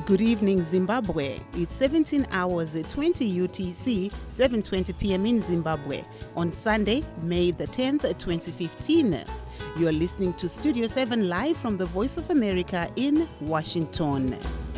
Good evening, Zimbabwe. It's 17 hours, 20 UTC, 7:20 p.m. in Zimbabwe on Sunday, May the 10th, 2015. You are listening to Studio 7 live from the Voice of America in Washington.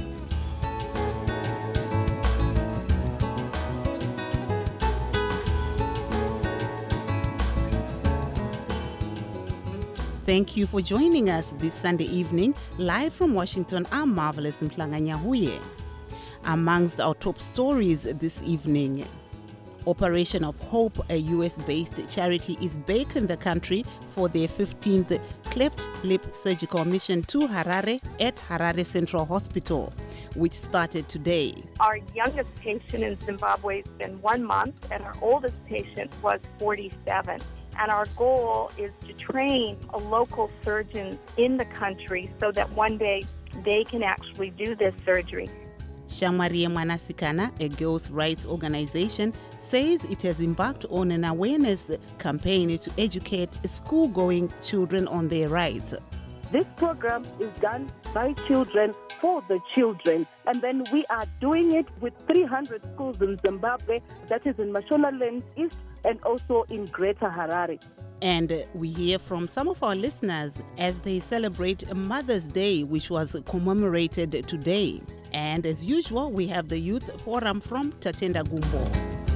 Thank you for joining us this Sunday evening, live from Washington. I'm Marvelous Mhlanganyahuye. Amongst our top stories this evening, Operation of Hope, a US-based charity, is back in the country for their 15th cleft lip surgical mission to Harare at Harare Central Hospital, which started today. Our youngest patient in Zimbabwe has been 1 month, and our oldest patient was 47. And our goal is to train a local surgeon in the country so that one day they can actually do this surgery. Shamwarie Mwanasikana, a girls' rights organization, says it has embarked on an awareness campaign to educate school-going children on their rights. This program is done by children for the children, and then we are doing it with 300 schools in Zimbabwe, that is in Mashonaland East and also in Greater Harare. And we hear from some of our listeners as they celebrate Mother's Day, which was commemorated today. And as usual, we have the Youth Forum from Tatenda Gumbo.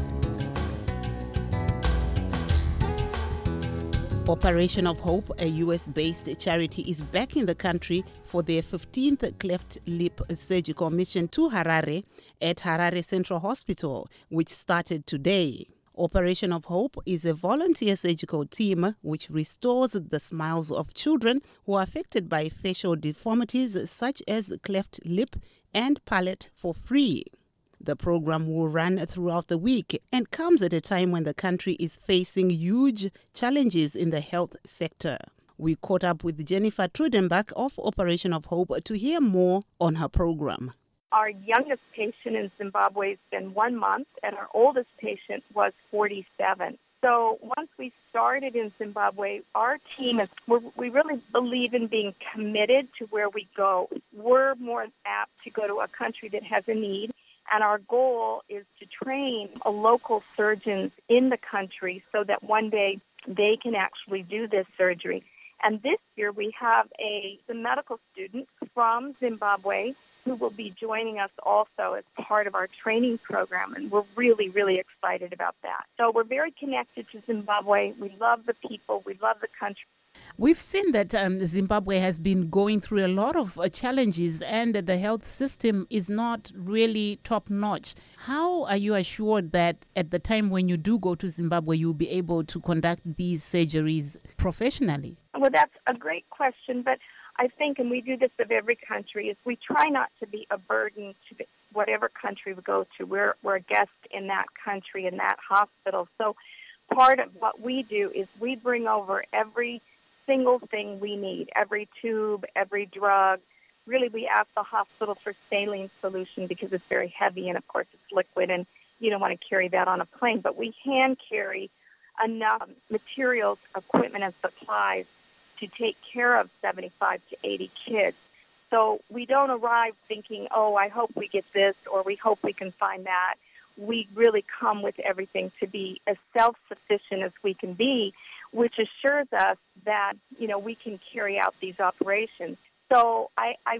Operation of Hope, a US-based charity, is back in the country for their 15th cleft lip surgical mission to Harare at Harare Central Hospital, which started today. Operation of Hope is a volunteer surgical team which restores the smiles of children who are affected by facial deformities such as cleft lip and palate for free. The program will run throughout the week and comes at a time when the country is facing huge challenges in the health sector. We caught up with Jennifer Trudenbach of Operation of Hope to hear more on her program. Our youngest patient in Zimbabwe has been 1 month, and our oldest patient was 47. So once we started in Zimbabwe, our team we really believe in being committed to where we go. We're more apt to go to a country that has a need, and our goal is to train a local surgeons in the country so that one day they can actually do this surgery. And this year we have a medical student from Zimbabwe who will be joining us also as part of our training program, and we're really, really excited about that. So we're very connected to Zimbabwe. We love the people. We love the country. We've seen that Zimbabwe has been going through a lot of challenges, and the health system is not really top-notch. How are you assured that at the time when you do go to Zimbabwe, you'll be able to conduct these surgeries professionally? Well, that's a great question, but I think, and we do this of every country, is we try not to be a burden to whatever country we go to. We're a guest in that country, in that hospital. So part of what we do is we bring over every single thing we need, every tube, every drug. Really, we ask the hospital for saline solution because it's very heavy and, of course, it's liquid, and you don't want to carry that on a plane. But we can carry enough materials, equipment, and supplies to take care of 75 to 80 kids. So we don't arrive thinking, oh, I hope we get this or we hope we can find that. We really come with everything to be as self-sufficient as we can be, which assures us that, we can carry out these operations. So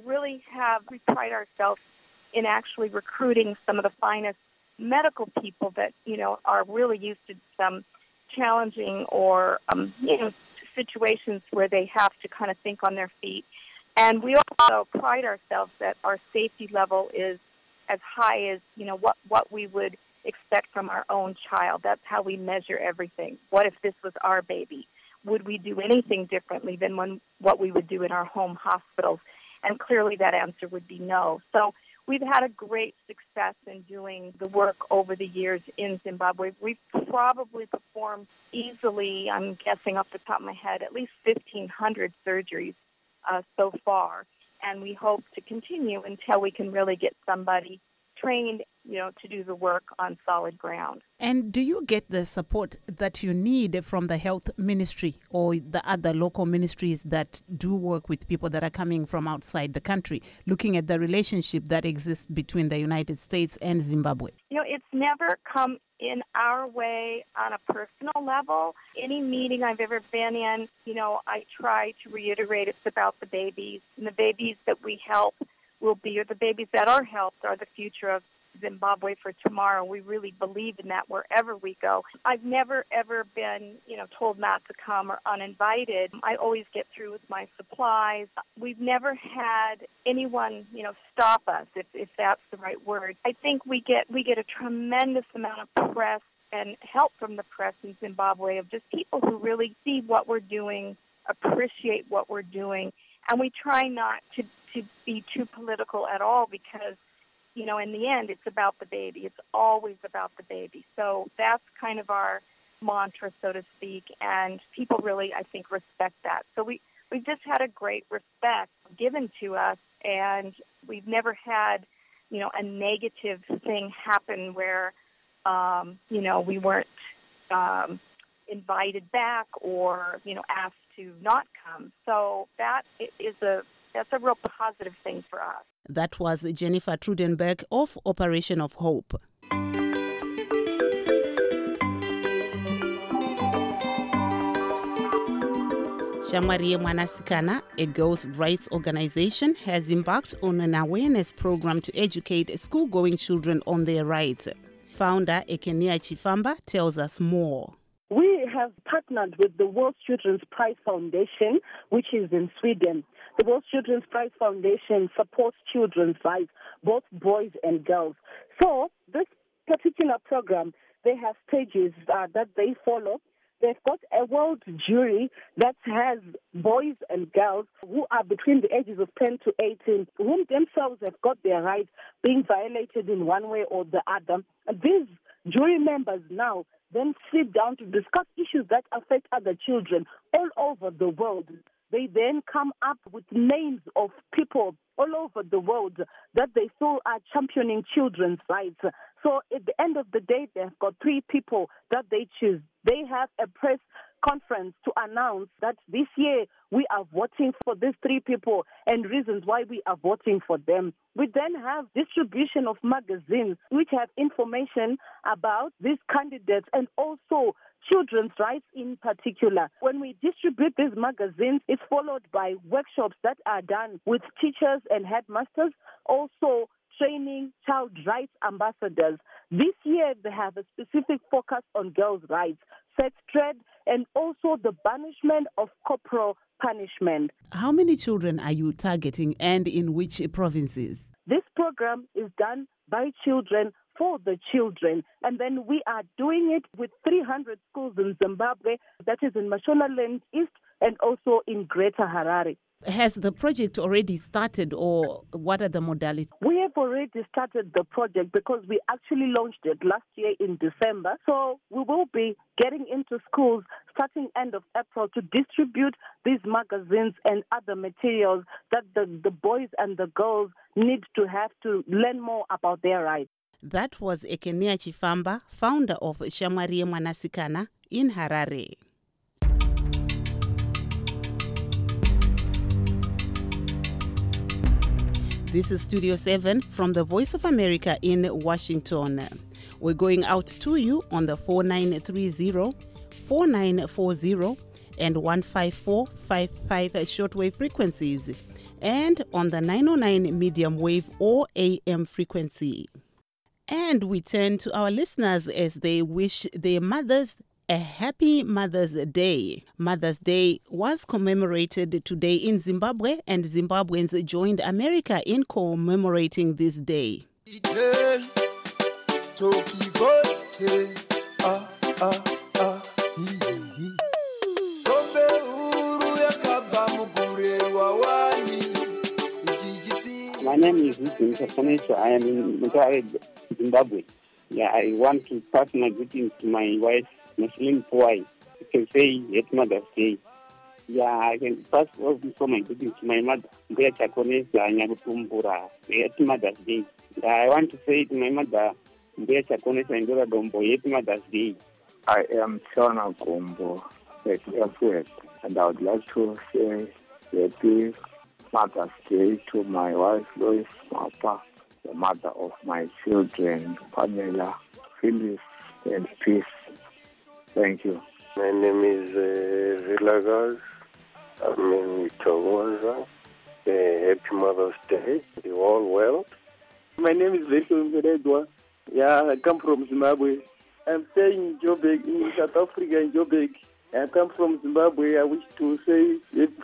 we pride ourselves in actually recruiting some of the finest medical people that, are really used to some challenging or, situations where they have to kind of think on their feet. And we also pride ourselves that our safety level is as high as, what we would expect from our own child. That's how we measure everything. What if this was our baby? Would we do anything differently than what we would do in our home hospitals? And clearly that answer would be no. So we've had a great success in doing the work over the years in Zimbabwe. We've probably performed easily, I'm guessing off the top of my head, at least 1,500 surgeries so far. And we hope to continue until we can really get somebody trained, to do the work on solid ground. And do you get the support that you need from the health ministry or the other local ministries that do work with people that are coming from outside the country, looking at the relationship that exists between the United States and Zimbabwe? It's never come in our way on a personal level. Any meeting I've ever been in, I try to reiterate it's about the babies, and the babies that we help or the babies that are helped are the future of Zimbabwe for tomorrow. We really believe in that wherever we go. I've never, ever been, told not to come or uninvited. I always get through with my supplies. We've never had anyone, stop us, if that's the right word. I think we get a tremendous amount of press and help from the press in Zimbabwe of just people who really see what we're doing, appreciate what we're doing, and we try not to be too political at all because, in the end, it's about the baby. It's always about the baby. So that's kind of our mantra, so to speak, and people really, I think, respect that. So we've just had a great respect given to us, and we've never had, a negative thing happen where, we weren't invited back or, asked to not come. So that's a real positive thing for us. That was Jennifer Trudenberg of Operation of Hope. Shamwari Mwanasikana, a girls' rights organization, has embarked on an awareness program to educate school-going children on their rights. Founder Ekenia Chifamba tells us more. We have partnered with the World Children's Prize Foundation, which is in Sweden. The World Children's Prize Foundation supports children's rights, both boys and girls. So this particular program, they have stages that they follow. They've got a world jury that has boys and girls who are between the ages of 10 to 18, whom themselves have got their rights being violated in one way or the other. And these jury members now then sit down to discuss issues that affect other children all over the world. They then come up with names of people all over the world that they feel are championing children's rights. So at the end of the day, they've got 3 people that they choose. They have a press conference to announce that this year we are voting for these 3 people and reasons why we are voting for them. We then have distribution of magazines which have information about these candidates and also children's rights in particular. When we distribute these magazines, it's followed by workshops that are done with teachers and headmasters, also training child rights ambassadors. This year, they have a specific focus on girls' rights, sex trade, and also the banishment of corporal punishment. How many children are you targeting and in which provinces? This program is done by children for the children, and then we are doing it with 300 schools in Zimbabwe, that is in Mashonaland East and also in Greater Harare. Has the project already started, or what are the modalities? We have already started the project because we actually launched it last year in December. So we will be getting into schools starting end of April to distribute these magazines and other materials that the boys and the girls need to have to learn more about their rights. That was Ekenia Chifamba, founder of Shamwari Mwanasikana in Harare. This is Studio 7 from the Voice of America in Washington. We're going out to you on the 4930, 4940, and 15455 shortwave frequencies, and on the 909 medium wave or AM frequency. And we turn to our listeners as they wish their mothers a happy Mother's Day. Mother's Day was commemorated today in Zimbabwe, and Zimbabweans joined America in commemorating this day. My name is Mr. I am in Mutare, Zimbabwe. I want to pass my greetings to my wife, Muslim Pwai. You can say Happy Mother's Day. Yeah, I can pass also my greetings to my mother, Mbuya Chakonesa Nyarutumbura. Happy Mother's Day. I want to say to my mother, Mbuya Chakonesa Ndora Dombo, Happy Mother's Day. I am Chana Gombo at Airport, and I would like to say Happy Mother's Day to my wife, Lois Mapa, the mother of my children, Pamela, Phyllis, and Peace. Thank you. My name is Villagas. I'm in Togoza. Happy Mother's Day, the whole world. My name is Veshon Veredwa. Yeah, I come from Zimbabwe. I'm staying in Joburg, in South Africa, in Joburg. I come from Zimbabwe. I wish to say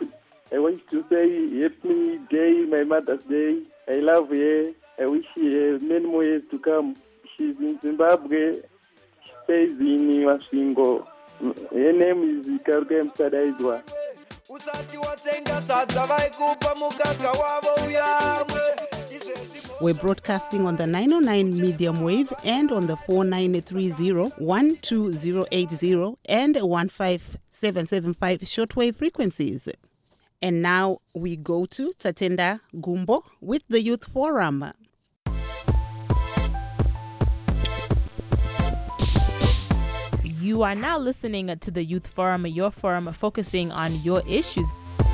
happy day, my Mother's Day. I love her. I wish her many more years to come. She's in Zimbabwe. She stays in Masvingo. Her name is Karuka Msadaizwa. We're broadcasting on the 909 medium wave and on the 4930, 12080 and 15775 shortwave frequencies. And now we go to Tatenda Gumbo with the Youth Forum. You are now listening to the Youth Forum, your forum focusing on your issues.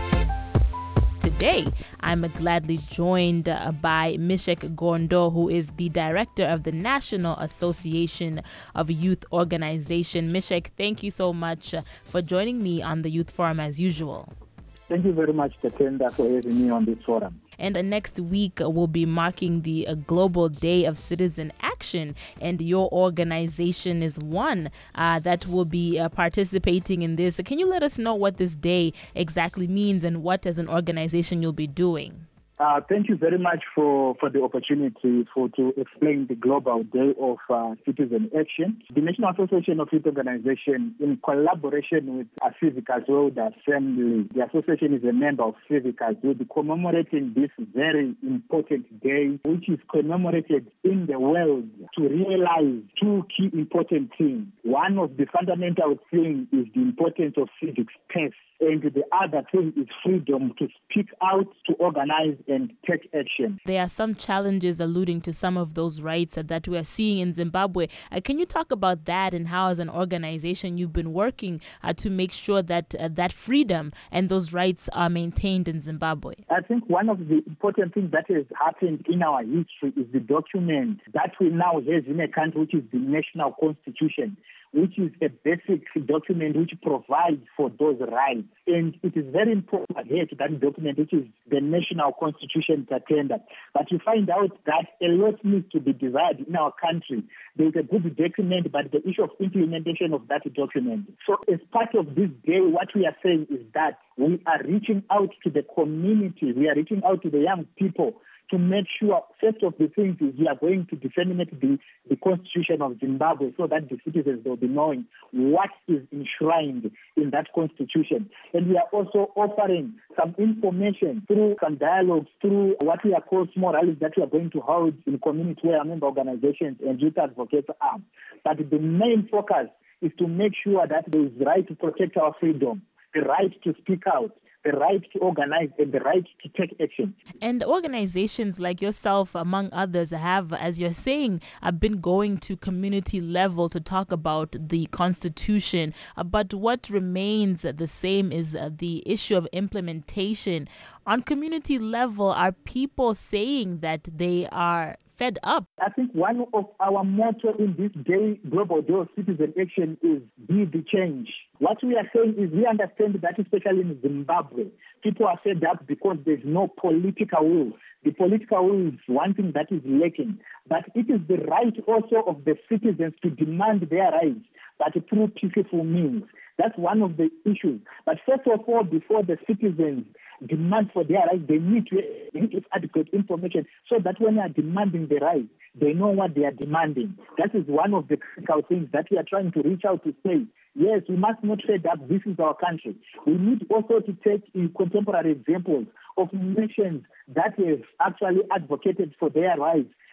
Today, I'm gladly joined by Mishek Gondo, who is the director of the National Association of Youth Organization. Mishek, thank you so much for joining me on the Youth Forum as usual. Thank you very much, Tatenda, for having me on this forum. And next week, we'll be marking the Global Day of Citizen Action, and your organization is one that will be participating in this. Can you let us know what this day exactly means and what, as an organization, you'll be doing? Thank you very much for the opportunity to explain the Global Day of Citizen Action. The National Association of Youth Organization, in collaboration with Civicals World Assembly, the association is a member of Civicals, will be commemorating this very important day, which is commemorated in the world to realize two key important things. One of the fundamental things is the importance of civic space, and the other thing is freedom to speak out, to organize, and take action. There are some challenges alluding to some of those rights that we are seeing in Zimbabwe. Can you talk about that and how, as an organization, you've been working to make sure that that freedom and those rights are maintained in Zimbabwe? I think one of the important things that has happened in our history is the document that we now have in a country, which is the National Constitution, which is a basic document which provides for those rights. And it is very important to adhere to that document, which is the National Constitution Tatenda. But you find out that a lot needs to be desired in our country. There is a good document, but the issue of implementation of that document. So as part of this day, what we are saying is that we are reaching out to the community. We are reaching out to the young people to make sure, first of the things is we are going to disseminate the Constitution of Zimbabwe so that the citizens will be knowing what is enshrined in that Constitution. And we are also offering some information through some dialogues, through what we are called small rallies that we are going to hold in community where member organizations and youth advocates are. But the main focus is to make sure that there is the right to protect our freedom, the right to speak out, the right to organize, and the right to take action. And organizations like yourself, among others, have, as you're saying, been going to community level to talk about the Constitution. But what remains the same is the issue of implementation. On community level, are people saying that they are fed up? I think one of our motto in this day, Global Day of Citizen Action, is be the change. What we are saying is we understand that, especially in Zimbabwe, people are fed up because there's no political will. The political will is one thing that is lacking. But it is the right also of the citizens to demand their rights, but through peaceful means. That's one of the issues. But first of all, before the citizens demand for their rights, they need to have adequate information so that when they are demanding the rights, they know what they are demanding. That is one of the critical things that we are trying to reach out to say. Yes, we must not say that this is our country. We need also to take contemporary examples of nations that have actually advocated for their rights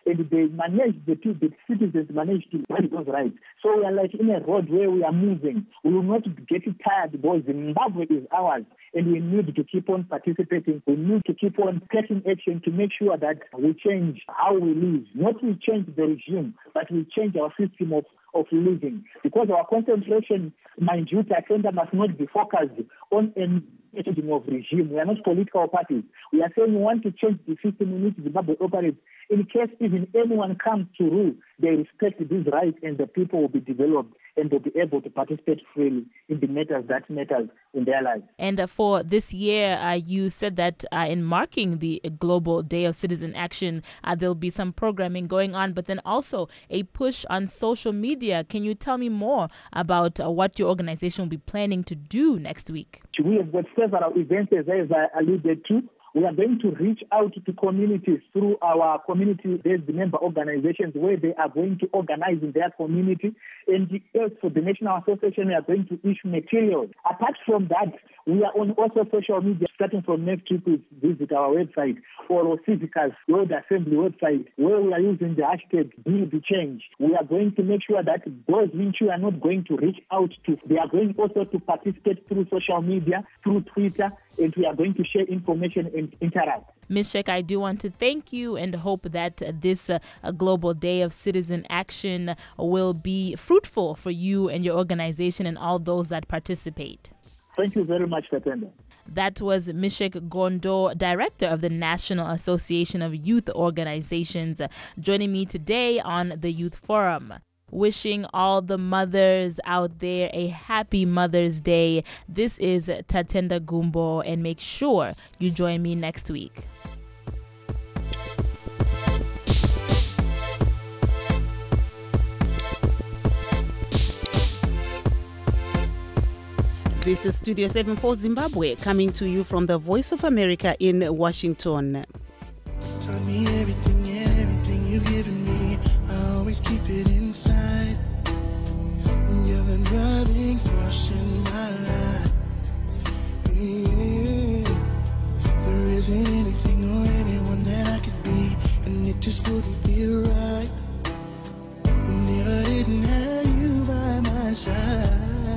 and they manage the citizens manage to manage those rights. So we are like in a road where we are moving. We will not get tired because Zimbabwe is ours, and we need to keep on participating. We need to keep on taking action to make sure that we change how we live. Not we change the regime, but we change our system of living. Because our concentration, mind you, Tatenda must not be focused on a changing of regime. We are not political parties. We are saying we want to change the system in which Zimbabwe operates. In case even anyone comes to rule, they respect these rights and the people will be developed and they'll be able to participate freely in the matters that matters in their lives. And for this year, you said that in marking the Global Day of Citizen Action, there'll be some programming going on, but then also a push on social media. Can you tell me more about what your organization will be planning to do next week? We have got several events, as I alluded to. We are going to reach out to communities through our community-based member organizations where they are going to organize in their community. And for the National Association, we are going to issue materials. Apart from that, we are on also social media. Starting from next week, we visit our website or Civicus World Assembly website where we are using the hashtag #BeChange. We are going to make sure that those which we are not going to reach out to, they are going also to participate through social media, through Twitter, and we are going to share information and interact. Ms. Sheck, I do want to thank you and hope that this Global Day of Citizen Action will be fruitful for you and your organization and all those that participate. Thank you very much, Katenda. That was Mishek Gondo, Director of the National Association of Youth Organizations, joining me today on the Youth Forum. Wishing all the mothers out there a happy Mother's Day. This is Tatenda Gumbo, and make sure you join me next week. This is Studio 7 for Zimbabwe, coming to you from the Voice of America in Washington. Tell me everything you've given me. I always keep it inside. You're the driving force in my life. Yeah. There isn't anything or anyone that I could be, and it just wouldn't feel right. Never didn't have you by my side.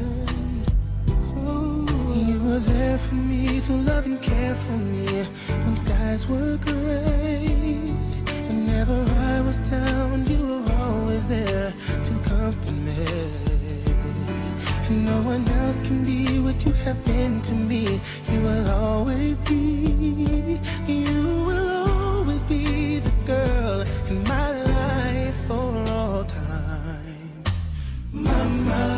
You were there for me to love and care for me when skies were gray. Whenever I was down, you were always there to comfort me. And no one else can be what you have been to me. You will always be, you will always be the girl in my life for all time. Mama.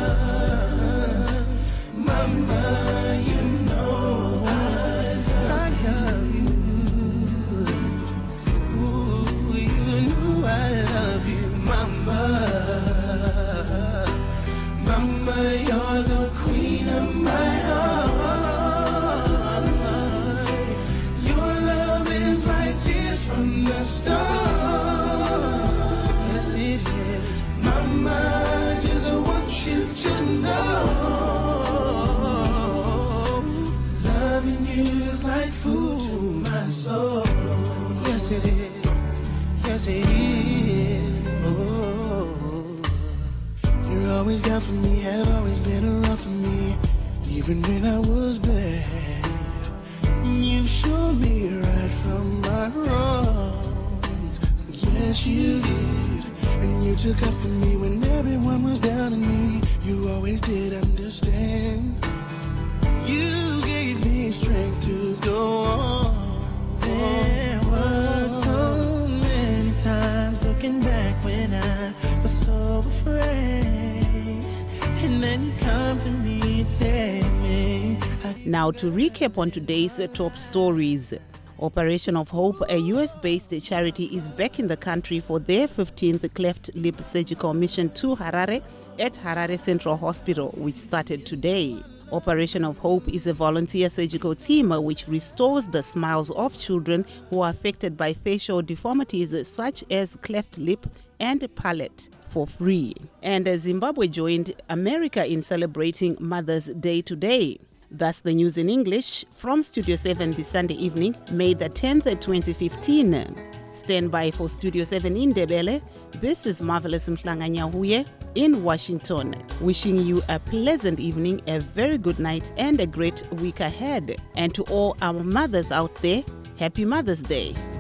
You're the queen of my heart. Your love is like tears from the stars. Yes, it is. Mama, I just want you to know, loving you is like food to my soul. Yes, it is. Yes, it is. Oh. You're always down for me, have always been around for me, even when I was bad. You showed me right from my wrongs. Yes, you did. And you took up for me when everyone was down on me. You always did understand. You gave me strength to go on. There were so many times looking back when I was so afraid. And then you come to me and save me. Now to recap on today's top stories. Operation of Hope, a US-based charity, is back in the country for their 15th cleft lip surgical mission to Harare at Harare Central Hospital, which started today. Operation of Hope is a volunteer surgical team which restores the smiles of children who are affected by facial deformities such as cleft lip and palate for free. And Zimbabwe joined America in celebrating Mother's Day today. That's the news in English from Studio 7 this Sunday evening, May the 10th, 2015. Stand by for Studio 7 in Ndebele. This is Marvelous Mhlanganyahuye in Washington, wishing you a pleasant evening, a very good night, and a great week ahead. And to all our mothers out there, Happy Mother's Day.